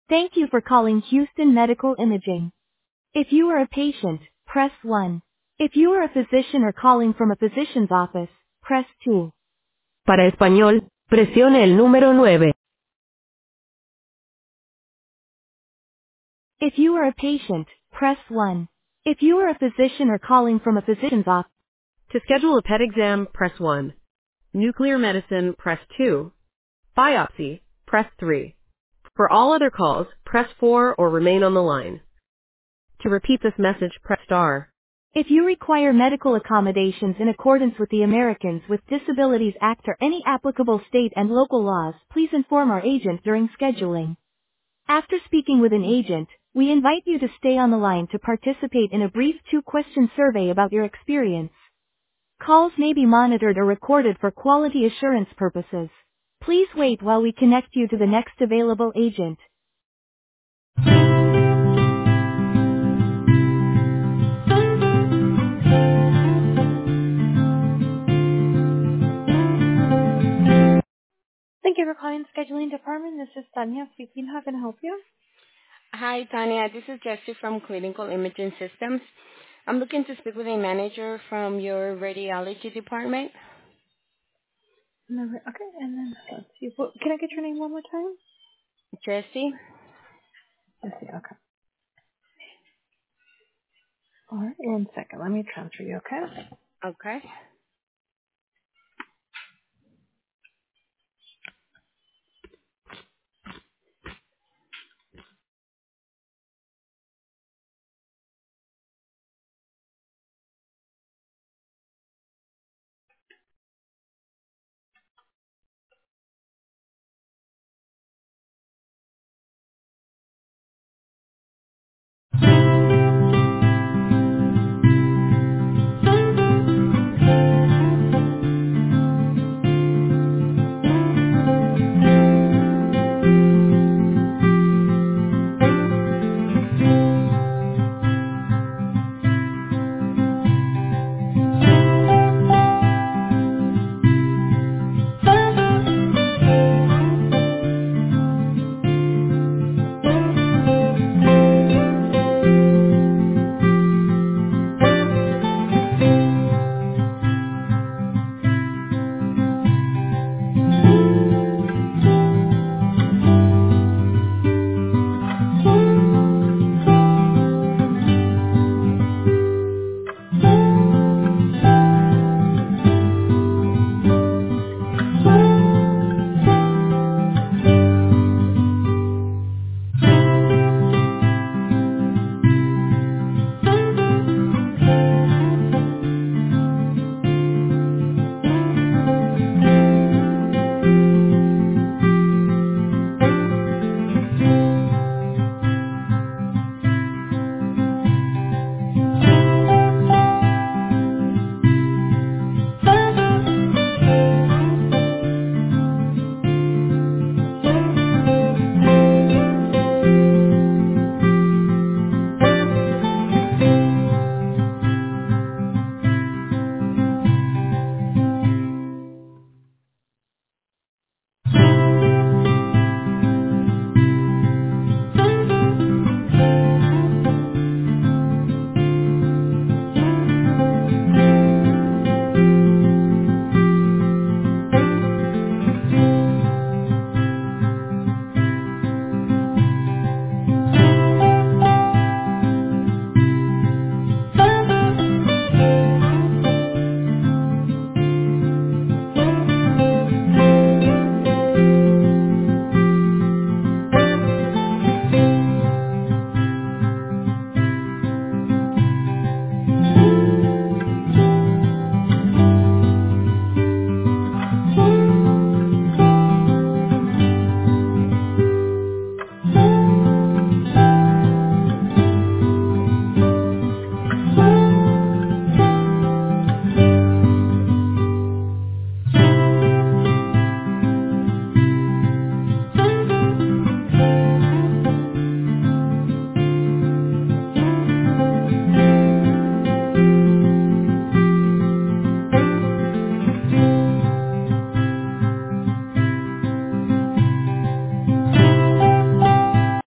Thank you for calling Houston Medical Imaging. If you are a patient, press 1. If you are a physician or calling from a physician's office, press 2. Para español, presione el número 9. If you are a patient, press 1. If you are a physician or calling from a physician's office, to schedule a PET exam, press 1. Nuclear medicine, press 2. Biopsy, press 3. For all other calls, press 4 or remain on the line. To repeat this message, press star. If you require medical accommodations in accordance with the Americans with Disabilities Act or any applicable state and local laws, please inform our agent during scheduling. After speaking with an agent, we invite you to stay on the line to participate in a brief 2-question survey about your experience. Calls may be monitored or recorded for quality assurance purposes. Please wait while we connect you to the next available agent. Thank you for calling scheduling department. This is Tanya speaking. How can I help you? Hi, Tanya. This is Jessie from Clinical Imaging Systems. I'm looking to speak with a manager from your radiology department. No, okay, and then let's see. Can I get your name one more time? Jessie? Let's see. Okay. All right. 1 second. Let me transfer you. Okay. Okay.